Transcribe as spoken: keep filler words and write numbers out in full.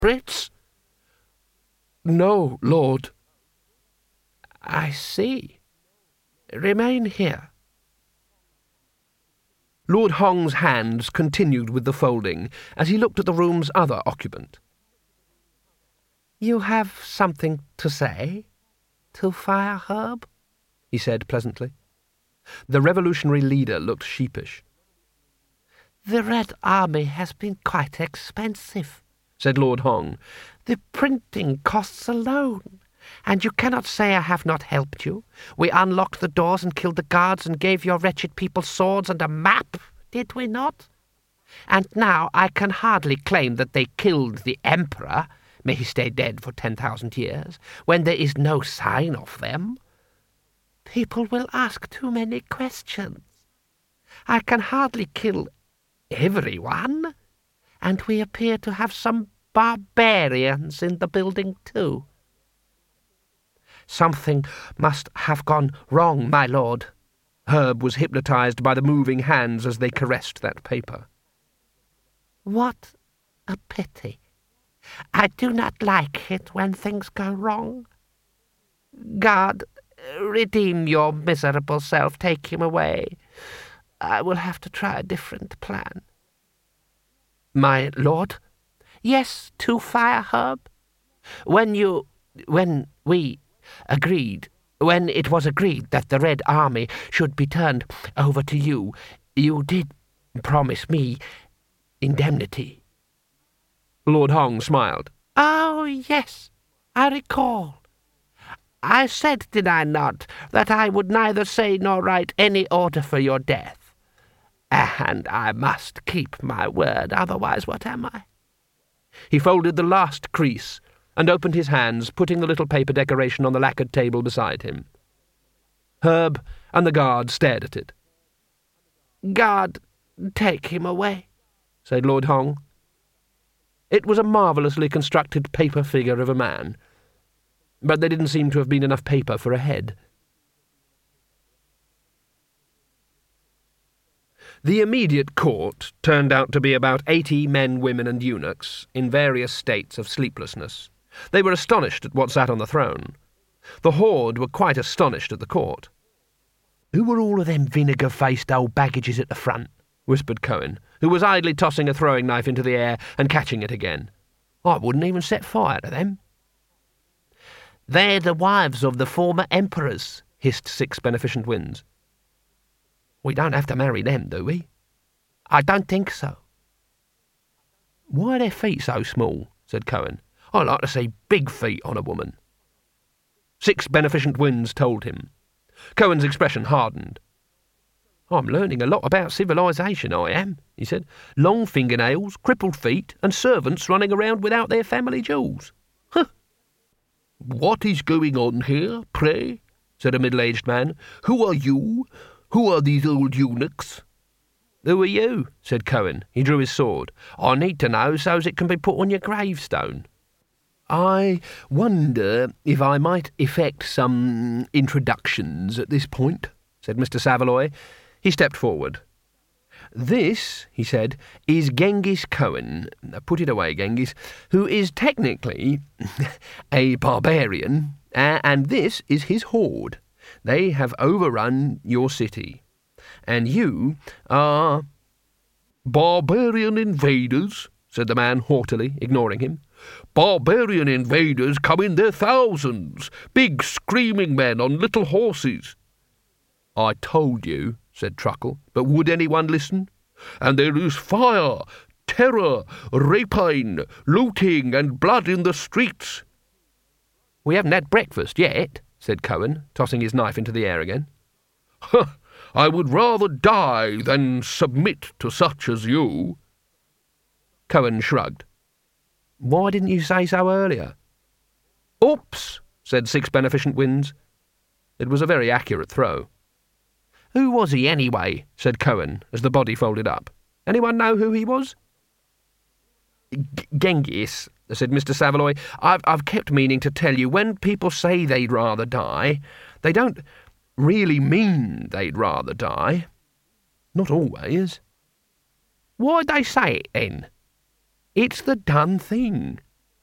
Brits? No, Lord. I see. Remain here. Lord Hong's hands continued with the folding as he looked at the room's other occupant. You have something to say to Fireherb? He said pleasantly. The revolutionary leader looked sheepish. The Red Army has been quite expensive, said Lord Hong. The printing costs alone. And you cannot say I have not helped you. We unlocked the doors and killed the guards and gave your wretched people swords and a map, did we not? And now I can hardly claim that they killed the Emperor, may he stay dead for ten thousand years, when there is no sign of them. People will ask too many questions. I can hardly kill everyone, and we appear to have some barbarians in the building too. Something must have gone wrong, my lord. Herb was hypnotized by the moving hands as they caressed that paper. What a pity. I do not like it when things go wrong. God, redeem your miserable self. Take him away. I will have to try a different plan. My lord? Yes, to Fireherb. When you... when we... agreed, when it was agreed that the Red Army should be turned over to you, you did promise me indemnity. Lord Hong smiled. Oh, yes, I recall. I said, did I not, that I would neither say nor write any order for your death. And I must keep my word, otherwise what am I? He folded the last crease and opened his hands, putting the little paper decoration on the lacquered table beside him. Herb and the guard stared at it. God, take him away, said Lord Hong. It was a marvellously constructed paper figure of a man, but there didn't seem to have been enough paper for a head. The immediate court turned out to be about eighty men, women, and eunuchs in various states of sleeplessness. They were astonished at what sat on the throne. The horde were quite astonished at the court. "Who were all of them vinegar-faced old baggages at the front?" whispered Cohen, who was idly tossing a throwing knife into the air and catching it again. "I wouldn't even set fire to them." "They're the wives of the former emperors," hissed Six Beneficent Winds. "We don't have to marry them, do we?" "I don't think so." "Why are their feet so small?" said Cohen. "I like to see big feet on a woman." Six Beneficent Winds told him. Cohen's expression hardened. "I'm learning a lot about civilization, I am," he said. "Long fingernails, crippled feet, and servants running around without their family jewels. Huh." "What is going on here, pray?" said a middle-aged man. "Who are you? Who are these old eunuchs?" "Who are you?" said Cohen. He drew his sword. "I need to know so's it can be put on your gravestone." "I wonder if I might effect some introductions at this point," said Mister Saveloy. He stepped forward. "This," he said, "is Genghis Cohen, put it away, Genghis, who is technically a barbarian, uh, and this is his horde. They have overrun your city, and you are—" "Barbarian invaders," said the man haughtily, ignoring him. "Barbarian invaders come in their thousands, big screaming men on little horses." "I told you," said Truckle, "but would anyone listen? And there is fire, terror, rapine, looting, and blood in the streets." "We haven't had breakfast yet," said Cohen, tossing his knife into the air again. "Huh, I would rather die than submit to such as you." Cohen shrugged. "Why didn't you say so earlier?" "Oops," said Six Beneficent Winds. It was a very accurate throw. "Who was he, anyway?" said Cohen, as the body folded up. "Anyone know who he was?" G- Genghis, said Mister Saveloy, I've, I've kept meaning to tell you, when people say they'd rather die, they don't really mean they'd rather die. Not always." "Why'd they say it, then?" "It's the done thing,"